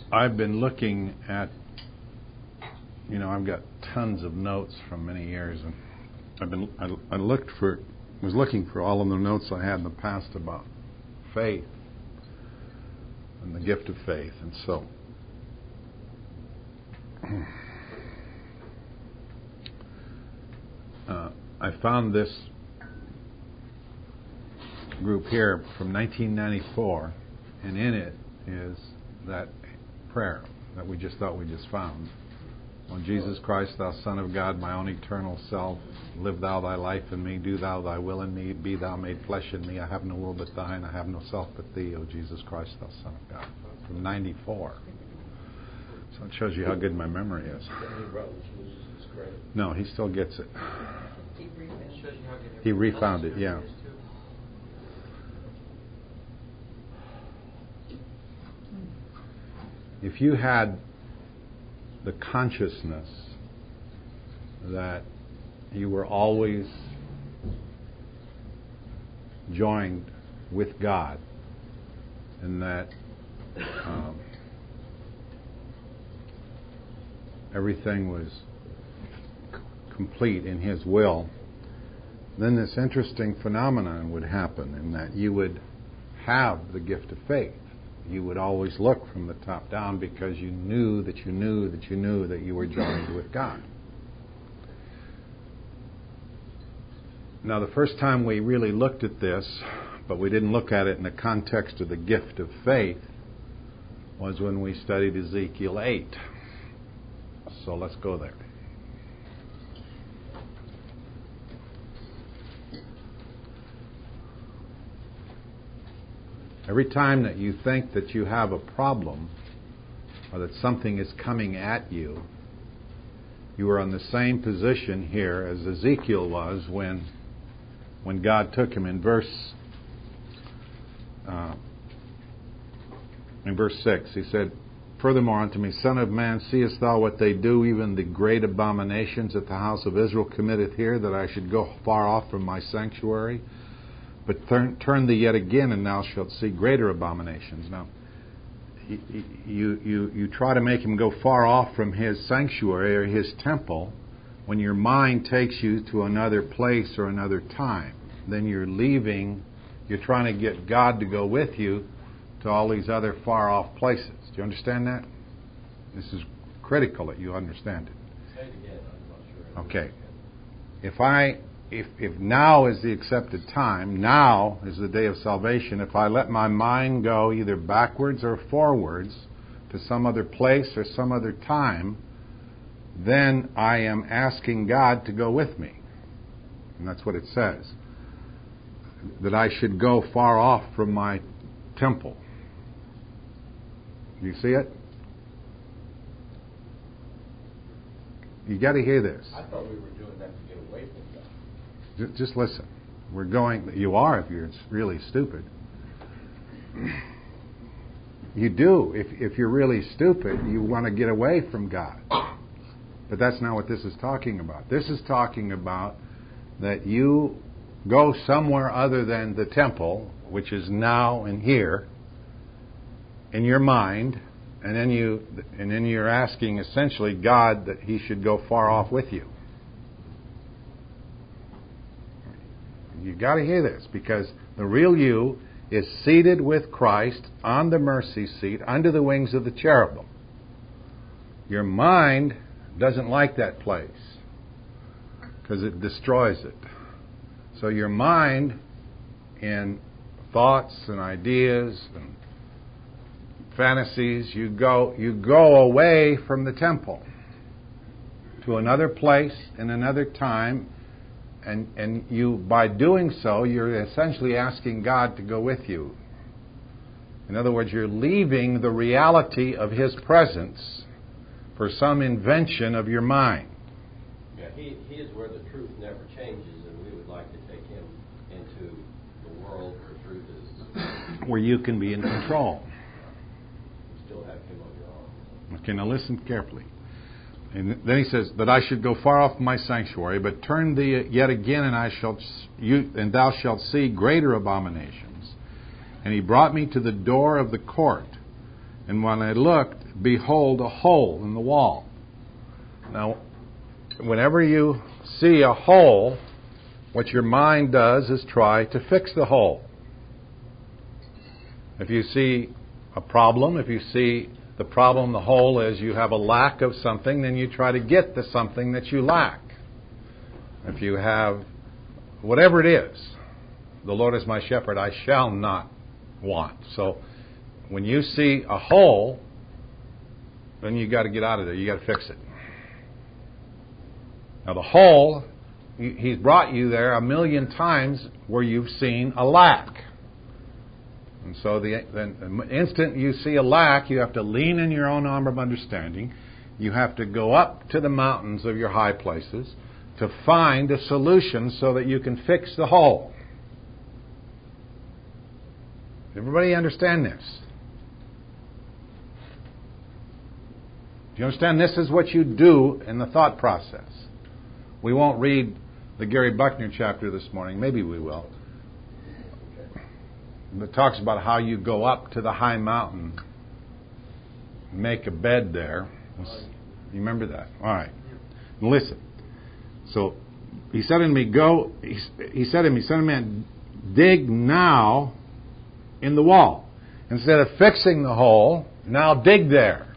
I've been looking at, I've got tons of notes from many years, and I was looking for all of the notes I had in the past about faith and the gift of faith, and so I found this group here from 1994, and in it is that prayer that we just found. O Jesus Christ, thou Son of God, my own eternal self, live thou thy life in me, do thou thy will in me, be thou made flesh in me. I have no will but thine, I have no self but thee, O Jesus Christ, thou Son of God. From 94. So it shows you how good my memory is. No, he still gets it. He refound it, yeah. If you had the consciousness that you were always joined with God, and that everything was complete in His will, then this interesting phenomenon would happen in that you would have the gift of faith. You would always look from the top down because you knew that you knew that you knew that you were joined with God. Now, the first time we really looked at this, but we didn't look at it in the context of the gift of faith, was when we studied Ezekiel 8. So let's go there. Every time that you think that you have a problem or that something is coming at you, you are in the same position here as Ezekiel was when God took him in verse 6. He said, "Furthermore unto me, Son of man, seest thou what they do, even the great abominations that the house of Israel committeth here, that I should go far off from my sanctuary? But turn thee yet again, and thou shalt see greater abominations." Now, you try to make him go far off from his sanctuary or his temple when your mind takes you to another place or another time. Then you're trying to get God to go with you to all these other far off places. Do you understand that? This is critical that you understand it. Say it again, I'm not sure. Okay. If now is the accepted time, now is the day of salvation, if I let my mind go either backwards or forwards to some other place or some other time, then I am asking God to go with me. And that's what it says. That I should go far off from my temple. Do you see it? You got to hear this. I thought we were doing that to get away from God. Just listen. You are if you're really stupid. You do. If you're really stupid, you want to get away from God. But that's not what this is talking about. This is talking about that you go somewhere other than the temple, which is now and here, in your mind, and then you're asking essentially God that He should go far off with you. You've got to hear this, because the real you is seated with Christ on the mercy seat under the wings of the cherubim. Your mind doesn't like that place because it destroys it. So your mind, in thoughts and ideas and fantasies, you go away from the temple to another place in another time. And you, by doing so, you're essentially asking God to go with you. In other words, you're leaving the reality of His presence for some invention of your mind. Yeah, He is where the truth never changes, and we would like to take Him into the world where truth is. Where you can be in control. You still have Him on your arm. Okay, now listen carefully. And then he says, "That I should go far off my sanctuary, but turn thee yet again, and thou shalt see greater abominations. And he brought me to the door of the court, And when I looked, behold, a hole in the wall. Now, whenever you see a hole, what your mind does is try to fix the hole. If you see a problem, if you see the problem, the hole is you have a lack of something, then you try to get the something that you lack. If you have whatever it is, the Lord is my shepherd, I shall not want. So when you see a hole, then you got to get out of there. You got to fix it. Now the hole, He's brought you there a million times where you've seen a lack. And so the instant you see a lack, you have to lean in your own arm of understanding. You have to go up to the mountains of your high places to find a solution so that you can fix the hole. Everybody understand this? Do you understand this is what you do in the thought process? We won't read the Gary Buckner chapter this morning. Maybe we will. It talks about how you go up to the high mountain, make a bed there. You remember that? All right. Now listen. So he said unto me, go. He said to me, son of man, dig now in the wall. Instead of fixing the hole, now dig there.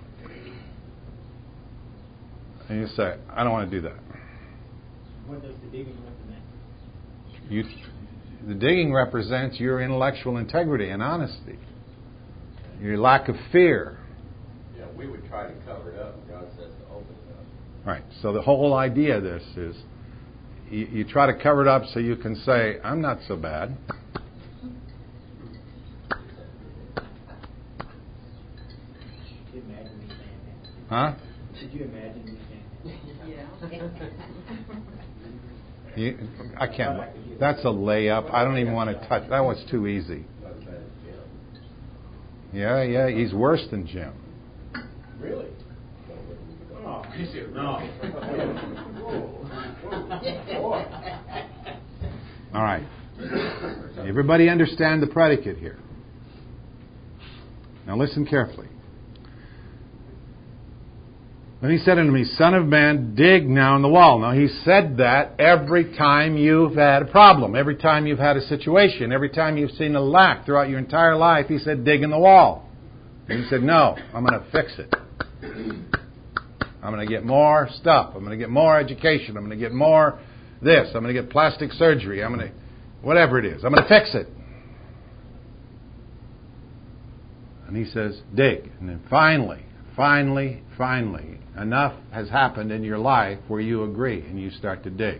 And you say, I don't want to do that. What does the digging represent? The digging represents your intellectual integrity and honesty, your lack of fear. Yeah, we would try to cover it up, and God says to open it up. Right. So the whole idea of this is you try to cover it up so you can say, I'm not so bad. Could you imagine me saying that? Huh? Could you imagine me saying that? I can't. That's a layup. I don't even want to touch. That one's too easy. Yeah, he's worse than Jim. Really? Oh, no. All right. Everybody understand the predicate here. Now listen carefully. Then he said unto me, Son of man, dig now in the wall. Now he said that every time you've had a problem, every time you've had a situation, every time you've seen a lack throughout your entire life, he said, dig in the wall. And he said, no, I'm going to fix it. I'm going to get more stuff. I'm going to get more education. I'm going to get more this. I'm going to get plastic surgery. I'm going to, whatever it is, I'm going to fix it. And he says, dig. And then finally, enough has happened in your life where you agree and you start to dig.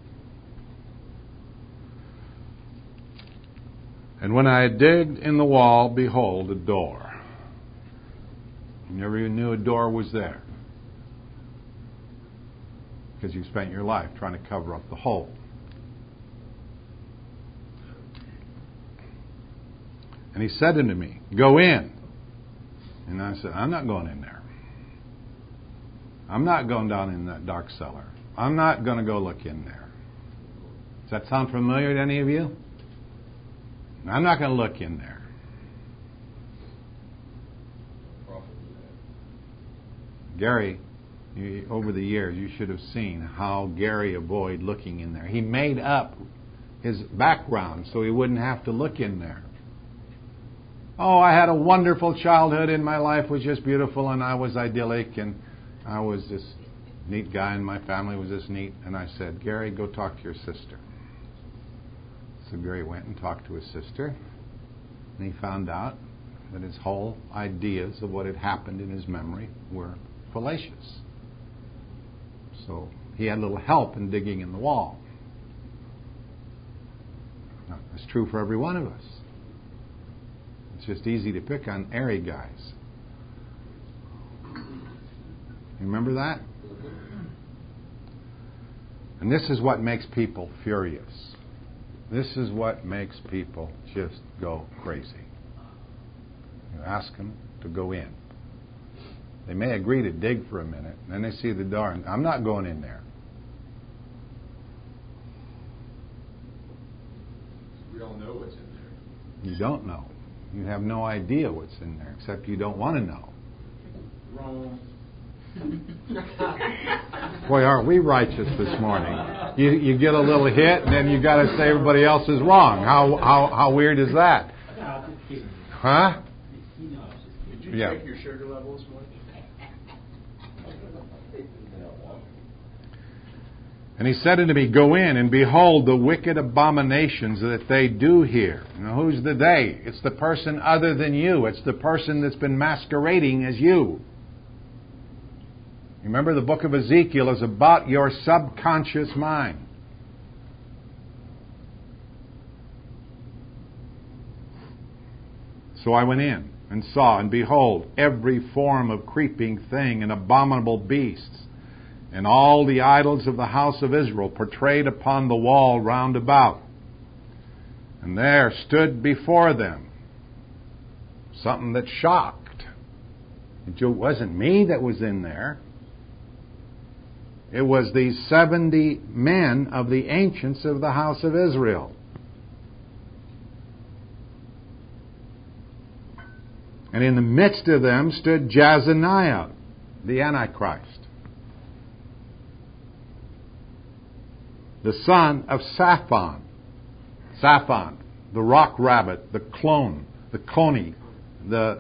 And when I had digged in the wall, behold, a door. You never even knew a door was there, because you spent your life trying to cover up the hole. And he said unto me, go in. And I said, I'm not going in there. I'm not going down in that dark cellar. I'm not going to go look in there. Does that sound familiar to any of you? I'm not going to look in there. Gary, over the years, you should have seen how Gary avoided looking in there. He made up his background so he wouldn't have to look in there. Oh, I had a wonderful childhood and my life was just beautiful and I was idyllic and I was this neat guy and my family was this neat. And I said, Gary, go talk to your sister. So Gary went and talked to his sister, and he found out that his whole ideas of what had happened in his memory were fallacious. So he had a little help in digging in the wall. Now, that's true for every one of us. It's just easy to pick on airy guys. You remember that? And this is what makes people furious. This is what makes people just go crazy. You ask them to go in. They may agree to dig for a minute, and then they see the door, and I'm not going in there. We all know what's in there. You don't know. You have no idea what's in there, except you don't want to know. Wrong. Boy, aren't we righteous this morning? You get a little hit, and then you got to say everybody else is wrong. How weird is that? No, I'm just kidding. Huh? You know, I was just kidding. Did you Yeah. check your sugar level this morning? And he said unto me, Go in, and behold the wicked abominations that they do here. Now, who's the they? It's the person other than you. It's the person that's been masquerading as you. Remember, the book of Ezekiel is about your subconscious mind. So I went in and saw, and behold, every form of creeping thing and abominable beasts, and all the idols of the house of Israel portrayed upon the wall round about. And there stood before them something that shocked. It wasn't me that was in there. It was these 70 men of the ancients of the house of Israel. And in the midst of them stood Jazaniah, the Antichrist, the son of Saphan, the rock rabbit, the clone, the coney, the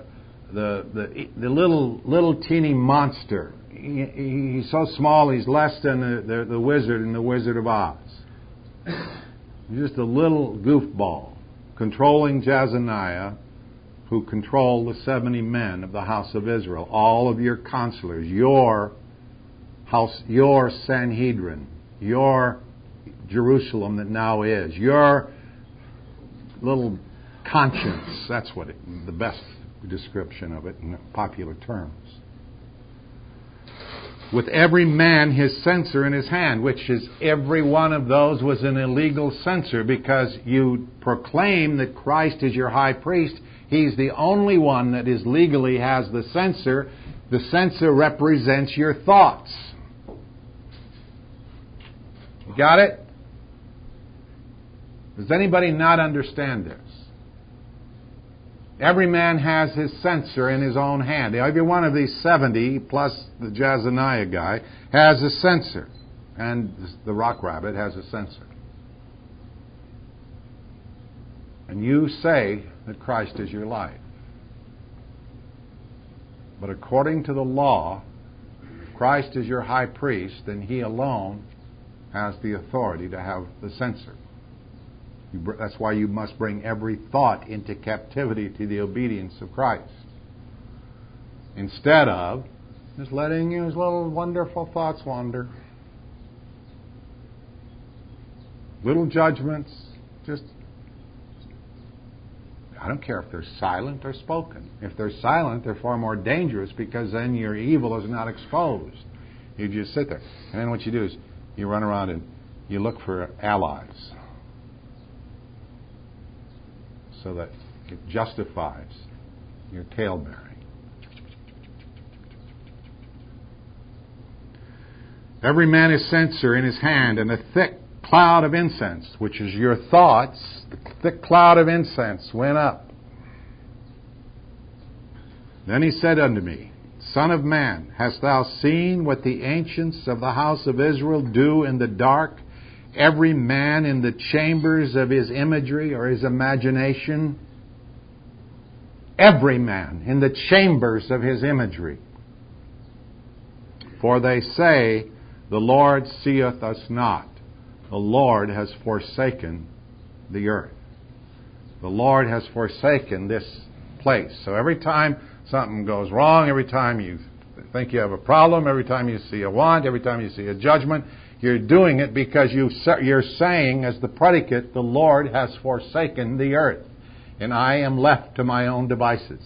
little teeny monster. He's so small, he's less than the wizard in the Wizard of Oz. He's just a little goofball controlling Jazaniah, who control the 70 men of the house of Israel, all of your counselors, your house, your Sanhedrin, your Jerusalem that now is, your little conscience. That's what the best description of it in popular terms. With every man his censer in his hand, which is every one of those was an illegal censer, because you proclaim that Christ is your high priest. He's the only one that is legally has the censer. The censer represents your thoughts. You got it? Does anybody not understand this? Every man has his censer in his own hand. Every one of these 70, plus the Jazaniah guy, has a censer. And the rock rabbit has a censer. And you say that Christ is your life. But according to the law, if Christ is your high priest, then he alone has the authority to have the censer. That's why you must bring every thought into captivity to the obedience of Christ, instead of just letting his little wonderful thoughts wander. Little judgments, just, I don't care if they're silent or spoken. If they're silent, they're far more dangerous, because then your evil is not exposed. You just sit there. And then what you do is you run around and you look for allies, so that it justifies your tale-bearing. Every man his censer in his hand, and a thick cloud of incense, which is your thoughts. The thick cloud of incense went up. Then he said unto me, Son of man, hast thou seen what the ancients of the house of Israel do in the dark, every man in the chambers of his imagery or his imagination? Every man in the chambers of his imagery. For they say, The Lord seeth us not. The Lord has forsaken the earth. The Lord has forsaken this place. So every time something goes wrong, every time you think you have a problem, every time you see a want, every time you see a judgment, you're doing it because you're saying as the predicate, the Lord has forsaken the earth, and I am left to my own devices.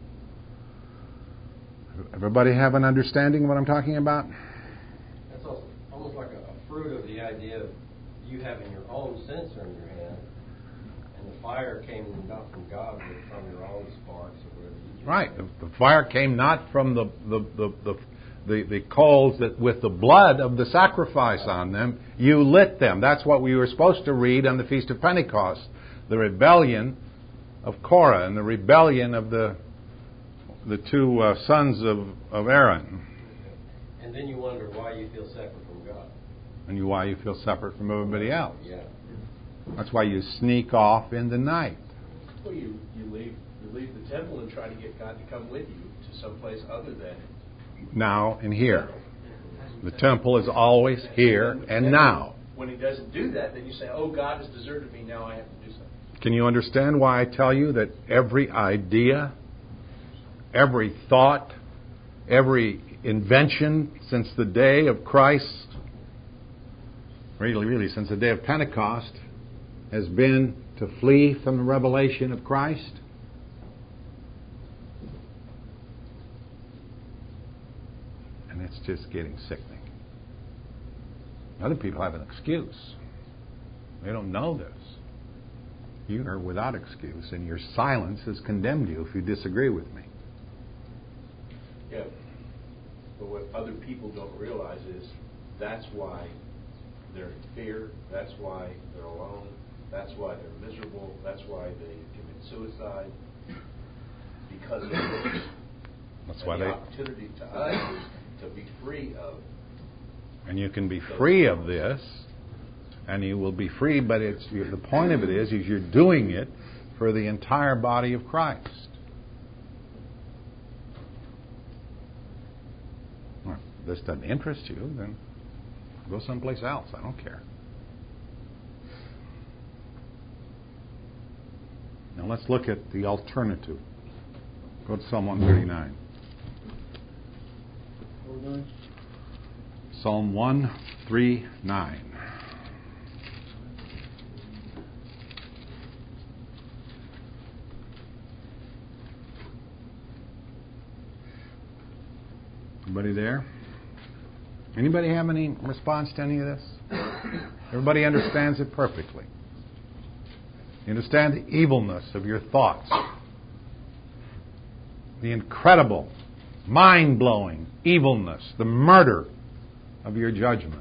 Everybody have an understanding of what I'm talking about? That's almost like a fruit of the idea of you having your own censer in your hand, and the fire came not from God, but from your own sparks or whatever you do. Right. The fire came not from the coals that with the blood of the sacrifice on them, you lit them. That's what we were supposed to read on the Feast of Pentecost. The rebellion of Korah and the rebellion of the two sons of Aaron. And then you wonder why you feel separate from God. And why you feel separate from everybody else. Yeah. That's why you sneak off in the night. Well, you leave the temple and try to get God to come with you to someplace other than now and here. The temple is always here and now. When He doesn't do that, then you say, "Oh, God has deserted me. Now I have to do something." Can you understand why I tell you that every idea, every thought, every invention since the day of Christ, really since the day of Pentecost, has been to flee from the revelation of Christ? And it's just getting sickening. Other people have an excuse. They don't know this. You are without excuse, and your silence has condemned you if you disagree with me. Yeah. But what other people don't realize is that's why they're in fear. That's why they're alone. That's why they're miserable. That's why they commit suicide. Because of this. That's and why the opportunity to us is to be free of. And you can be free of this, and you will be free, but the point of it is you're doing it for the entire body of Christ. Well, if this doesn't interest you, then go someplace else. I don't care. Now let's look at the alternative. Go to Psalm 139. Psalm 139. Everybody there? Anybody have any response to any of this? Everybody understands it perfectly. You understand the evilness of your thoughts. The incredible, mind-blowing evilness, the murder of your judgments.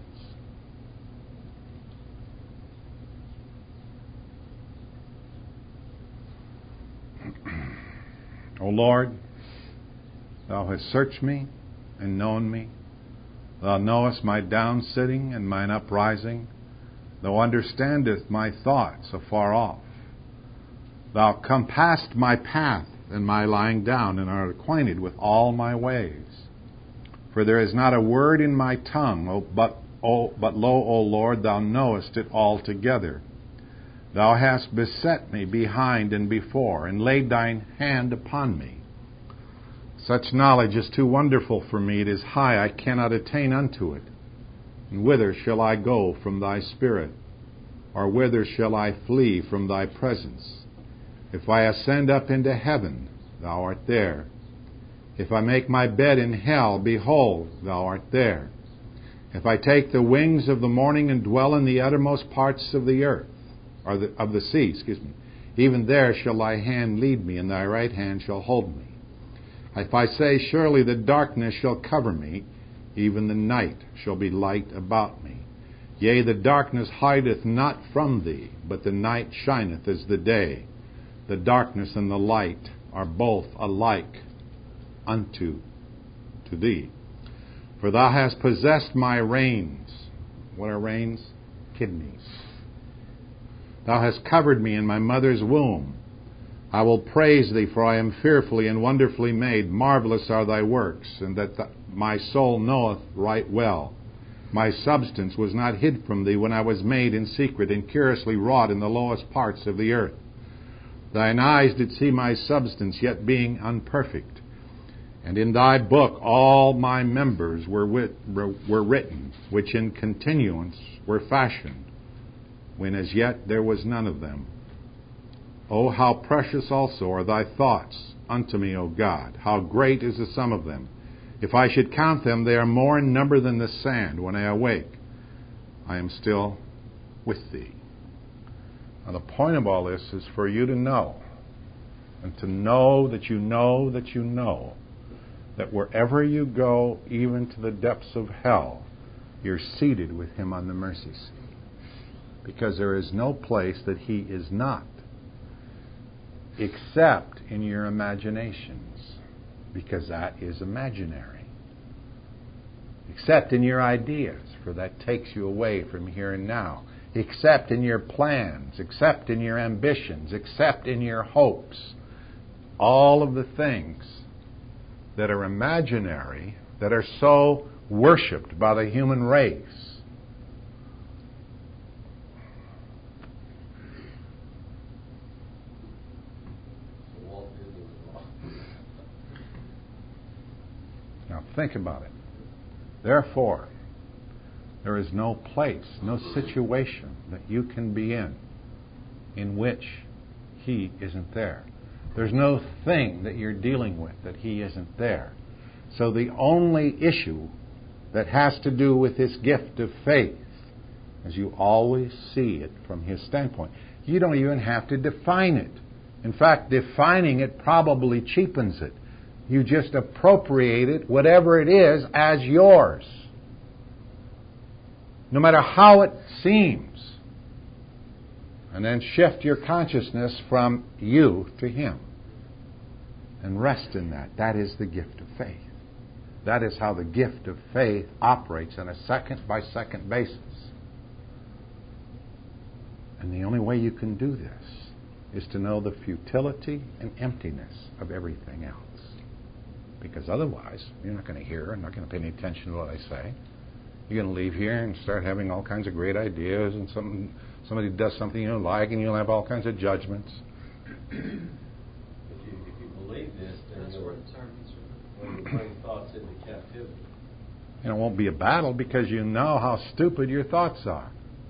O Lord, Thou hast searched me and known me. Thou knowest my down sitting and mine uprising. Thou understandest my thoughts afar off. Thou compassest my path and my lying down, and art acquainted with all my ways. For there is not a word in my tongue, but lo, O Lord, Thou knowest it altogether. Thou hast beset me behind and before, and laid Thine hand upon me. Such knowledge is too wonderful for me. It is high, I cannot attain unto it. And whither shall I go from Thy Spirit? Or whither shall I flee from Thy presence? If I ascend up into heaven, Thou art there. If I make my bed in hell, behold, Thou art there. If I take the wings of the morning and dwell in the uttermost parts of the earth, or of the sea, even there shall Thy hand lead me, and Thy right hand shall hold me. If I say, surely the darkness shall cover me, even the night shall be light about me. Yea, the darkness hideth not from Thee, but the night shineth as the day. The darkness and the light are both alike unto Thee. For Thou hast possessed my reins. What are reins? Kidneys. Thou hast covered me in my mother's womb. I will praise Thee, for I am fearfully and wonderfully made. Marvelous are Thy works, and that my soul knoweth right well. My substance was not hid from Thee when I was made in secret and curiously wrought in the lowest parts of the earth. Thine eyes did see my substance, yet being unperfect. And in Thy book all my members were written, which in continuance were fashioned, when as yet there was none of them. O how precious also are Thy thoughts unto me, O God! How great is the sum of them! If I should count them, they are more in number than the sand. When I awake, I am still with Thee. Now the point of all this is for you to know, and to know that you know that you know, that wherever you go, even to the depths of hell, you're seated with Him on the mercy seat. Because there is no place that He is not. except in your imaginations, because that is imaginary. Except in your ideas, for that takes you away from here and now. Except in your plans, except in your ambitions, except in your hopes. All of the things that are imaginary, that are so worshipped by the human race. Now think about it. Therefore, there is no place, no situation that you can be in which He isn't there. There's no thing that you're dealing with that He isn't there. So the only issue that has to do with this gift of faith is you always see it from His standpoint. You don't even have to define it. In fact, defining it probably cheapens it. You just appropriate it, whatever it is, as yours. No matter how it seems. And then shift your consciousness from you to Him. And rest in that. That is the gift of faith. That is how the gift of faith operates on a second-by-second basis. And the only way you can do this is to know the futility and emptiness of everything else. Because otherwise, you're not going to hear, and not going to pay any attention to what I say. You're going to leave here and start having all kinds of great ideas, and somebody does something you don't like, and you'll have all kinds of judgments. If you believe this, then when you bring thoughts into captivity. And it won't be a battle because you know how stupid your thoughts are.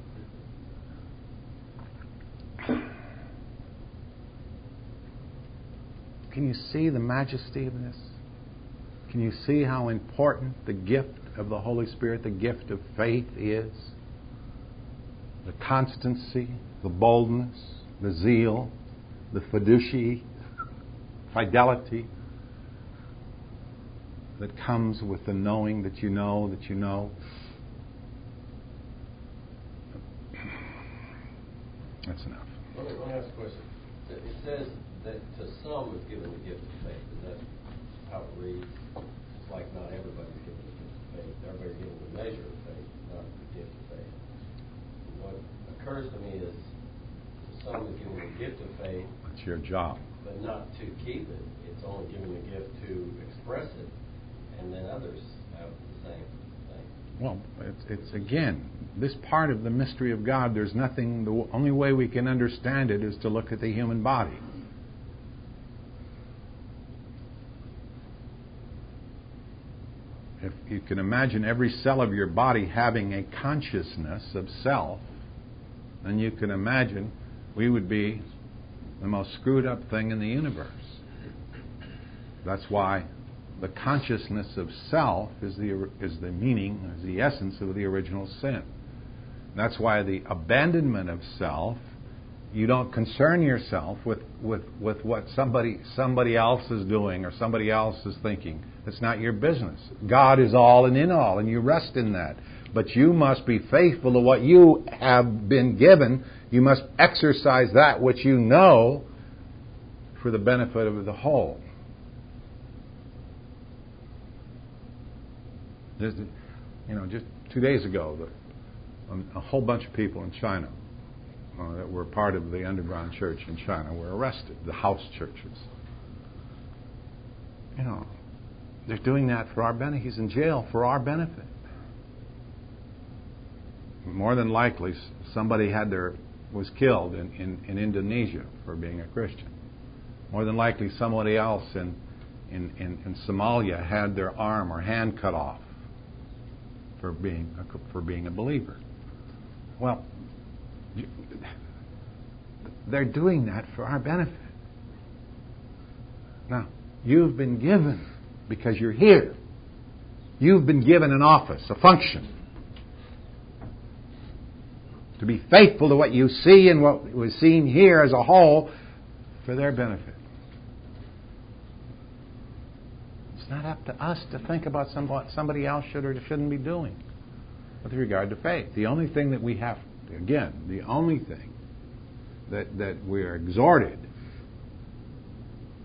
Can you see the majesty of this? Can you see how important the gift of the Holy Spirit, the gift of faith is? The constancy, the boldness, the zeal, the fidelity that comes with the knowing that you know that you know. That's enough. Let me ask a question. It says that to some is given the gift of faith. Is that how it reads? It's like not everybody's given the gift of faith. Everybody's given the measure of faith, not the gift of faith. What occurs to me is to some is given the gift of faith. That's your job. But not to keep it. It's only given the gift to express it. And then others have the same thing. Well, it's again, this part of the mystery of God, there's nothing, the only way we can understand it is to look at the human body. If you can imagine every cell of your body having a consciousness of self, then you can imagine we would be the most screwed up thing in the universe. That's why the consciousness of self is the meaning, is the essence of the original sin. That's why the abandonment of self, you don't concern yourself with what somebody else is doing or somebody else is thinking. It's not your business. God is all and in all, and you rest in that. But you must be faithful to what you have been given. You must exercise that which you know for the benefit of the whole. Just 2 days ago, a whole bunch of people in China that were part of the underground church in China were arrested, the house churches. They're doing that for our benefit. He's in jail for our benefit. More than likely, somebody was killed in Indonesia for being a Christian. More than likely, somebody else in Somalia had their arm or hand cut off for being a believer. Well, they're doing that for our benefit. Now, you've been given, because you're here, you've been given an office, a function, to be faithful to what you see and what was seen here as a whole for their benefit. It's not up to us to think about what somebody else should or shouldn't be doing with regard to faith. The only thing that we have, again, the only thing that we are exhorted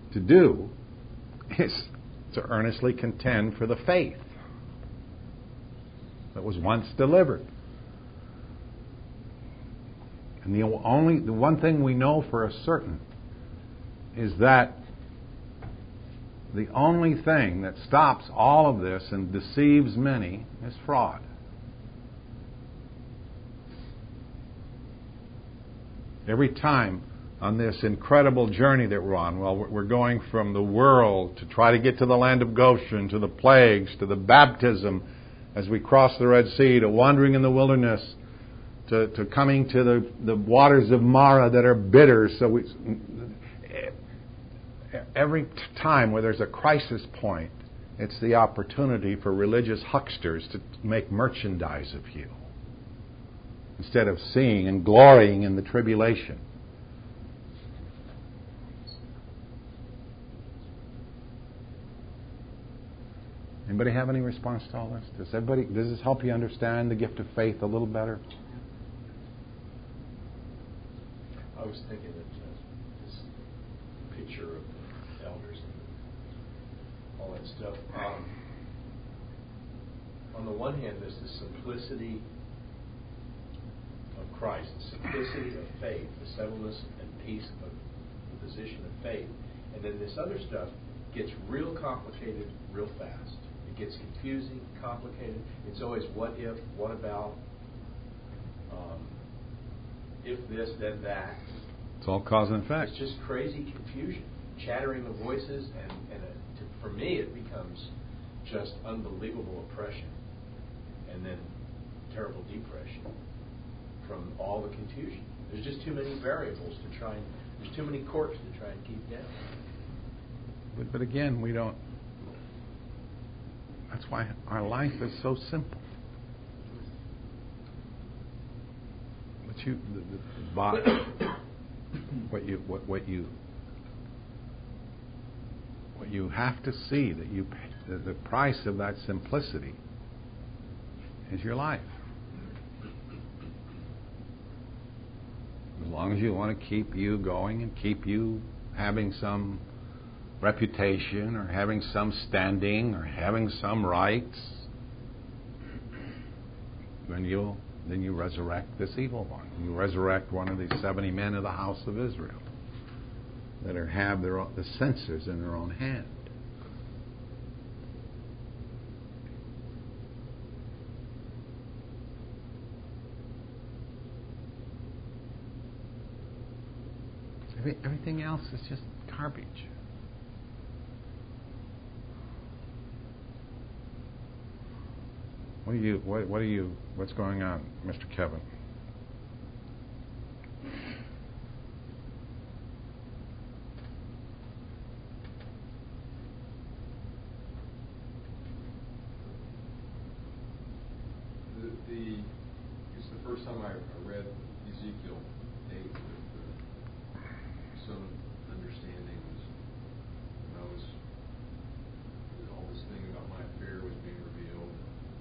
to do is to earnestly contend for the faith that was once delivered. And the one thing we know for a certain is that the only thing that stops all of this and deceives many is fraud. Every time on this incredible journey that we're on, well, we're going from the world to try to get to the land of Goshen, to the plagues, to the baptism as we cross the Red Sea, to wandering in the wilderness, to coming to the waters of Mara that are bitter. So every time where there's a crisis point, it's the opportunity for religious hucksters to make merchandise of you instead of seeing and glorying in the tribulation. Anybody have any response to all this? Does this help you understand the gift of faith a little better? I was thinking of this picture of the elders and all that stuff. On the one hand, there's the simplicity of Christ, the simplicity of faith, the settledness and peace of the position of faith. And then this other stuff gets real complicated real fast. It gets confusing, complicated. It's always what if, what about, if this, then that. It's all cause and effect. It's just crazy confusion, chattering of voices, and for me it becomes just unbelievable oppression, and then terrible depression from all the confusion. There's just too many variables to try and, there's too many corks to try and keep down. But again, we don't. That's why our life is so simple. But what you have to see, that you pay, the price of that simplicity is your life. As long as you want to keep you going and keep you having some reputation or having some standing or having some rights, then you resurrect this evil one. You resurrect one of these 70 men of the house of Israel that have the censers in their own hand. Everything else is just garbage. What's going on, Mr. Kevin? It's the first time I read Ezekiel 8 with some understanding when all this thing about my affair was being revealed.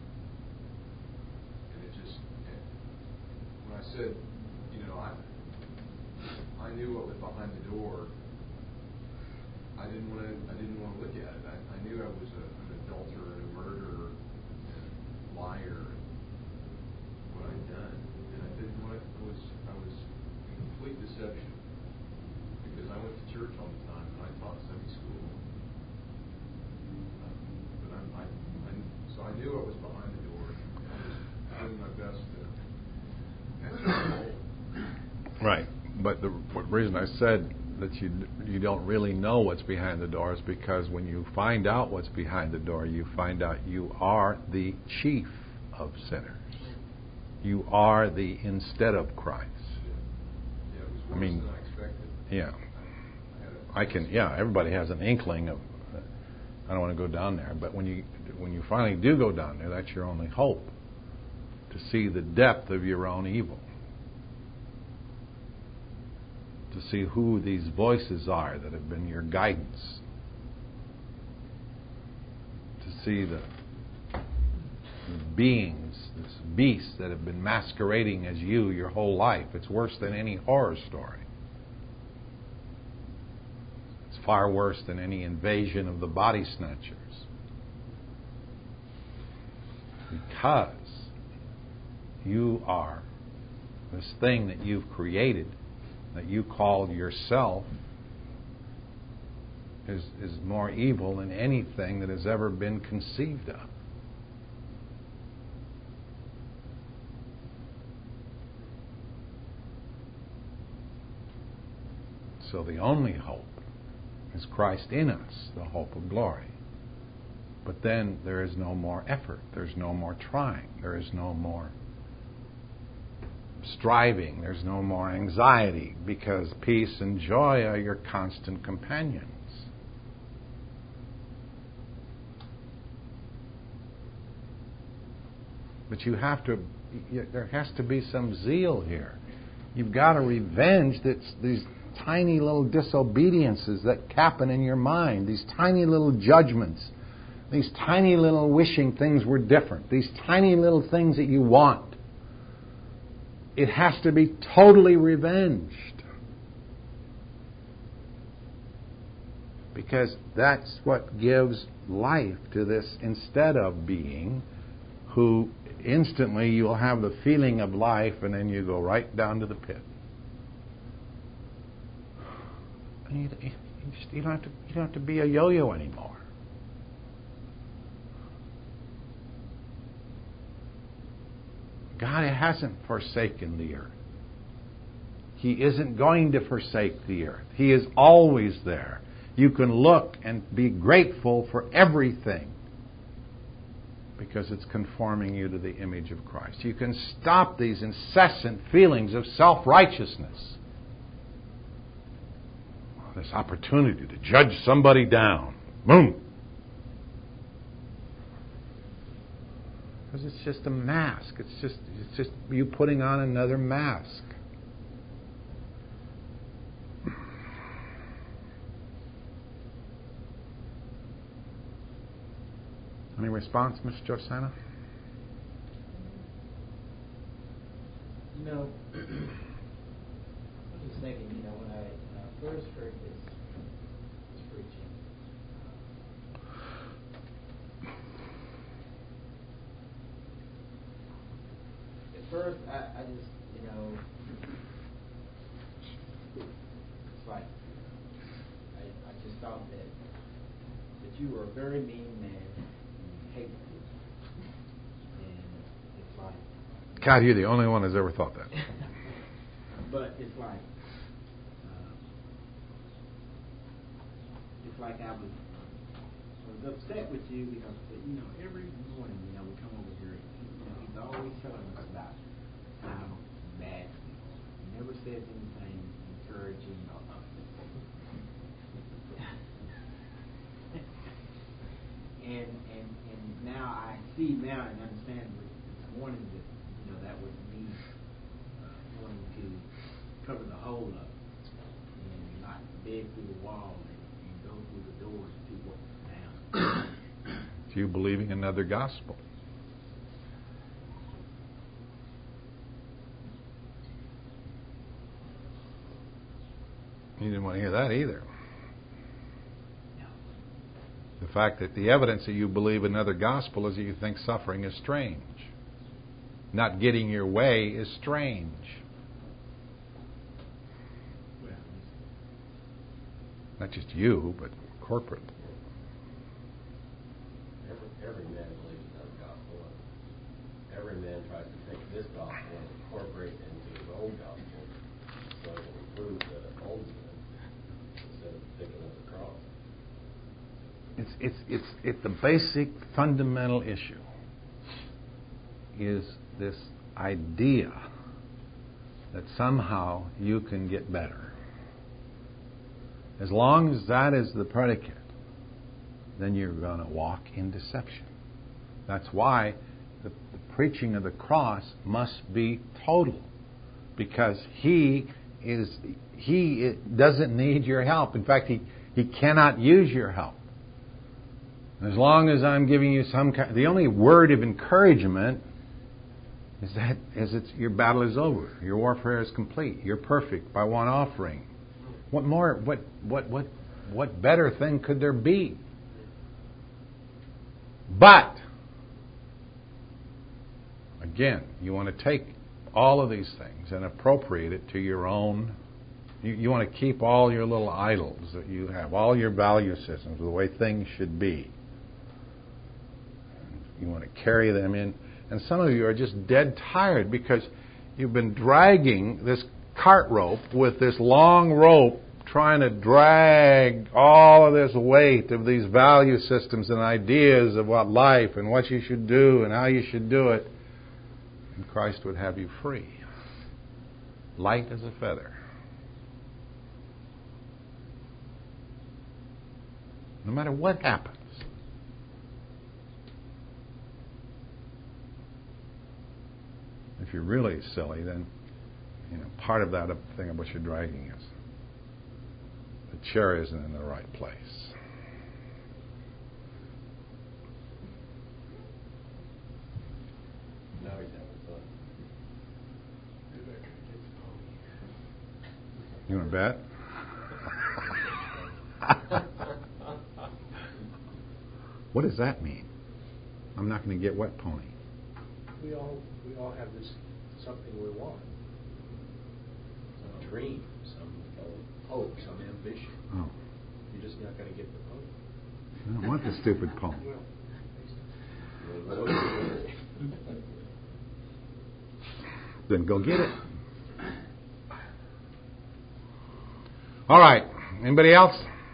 When I said, I knew what was behind the door, I didn't want to look at it. I knew I was an adulterer, and a murderer, and a liar, what I'd done, and I didn't want it. I was in complete deception because I went to church all the time and I taught Sunday school. So I knew what was behind the door. I was doing my best to answer the call. Right, but the reason I said that you don't really know what's behind the door is because when you find out what's behind the door, you find out you are the chief of sinners. You are the instead of Christ. Yeah, it was worse than I expected. Yeah. Everybody has an inkling of, I don't want to go down there, but when you finally do go down there, that's your only hope, to see the depth of your own evil. To see who these voices are that have been your guidance. To see the beings, this beasts that have been masquerading as you your whole life. It's worse than any horror story. It's far worse than any invasion of the body snatchers. Because you are this thing that you've created, that you called yourself, is more evil than anything that has ever been conceived of. So the only hope is Christ in us, the hope of glory. But then there is no more effort, there's no more trying, there is no more striving, there's no more anxiety, because peace and joy are your constant companions. But there has to be some zeal here. You've got to revenge these tiny little disobediences that happen in your mind, these tiny little judgments, these tiny little wishing things were different, these tiny little things that you want. It has to be totally revenged. Because that's what gives life to this instead of being who instantly you'll have the feeling of life and then you go right down to the pit. And you don't have to be a yo-yo anymore. God hasn't forsaken the earth. He isn't going to forsake the earth. He is always there. You can look and be grateful for everything because it's conforming you to the image of Christ. You can stop these incessant feelings of self-righteousness. This opportunity to judge somebody down. Boom! Because it's just a mask. It's just you putting on another mask. Any response, Ms. Josana? I was just thinking, when I first heard this preaching, at first I just, it's like, I just thought that you were a very mean man and hated people. And it's like... God, you're the only one who's ever thought that. But it's like I was upset with you because every morning we come over here. He's always telling us about how bad he is. He never says anything encouraging or and now I see now and understand this morning that that was me wanting to cover the hole up and not dig through the wall and go through the doors to what down. To you believing another gospel. You didn't want to hear that either. The fact that the evidence that you believe another gospel is that you think suffering is strange. Not getting your way is strange. Not just you, but corporate. Every man believes another gospel. Every man tries to take this gospel and incorporate it into his own gospel so it will prove that it owns it instead of picking up the cross. It's the basic fundamental issue is this idea that somehow you can get better. As long as that is the predicate, then you're going to walk in deception. That's why the preaching of the cross must be total, because he doesn't need your help. In fact, he cannot use your help. As long as I'm giving you the only word of encouragement is your battle is over. Your warfare is complete. You're perfect by one offering. What more? What what better thing could there be? But, again, you want to take all of these things and appropriate it to your own. You want to keep all your little idols that you have, all your value systems, the way things should be. You want to carry them in. And some of you are just dead tired because you've been dragging this cart rope with this long rope, trying to drag all of this weight of these value systems and ideas of what life and what you should do and how you should do it. And Christ would have you free, light as a feather. No matter what happens. If you're really silly, then part of that thing of what you're dragging is the chair isn't in the right place. Now he's having fun. You want to bet? What does that mean? I'm not going to get what pony? We all have this something we want. Some dream, some hope, some ambition. Oh. You're just not going to get the pony. I don't want the stupid pony. Then go get it. All right. Anybody else?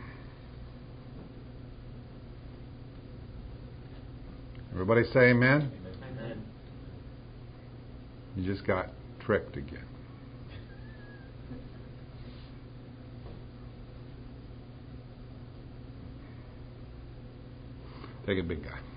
Everybody say amen. Amen. You just got tricked again. Take a big guy.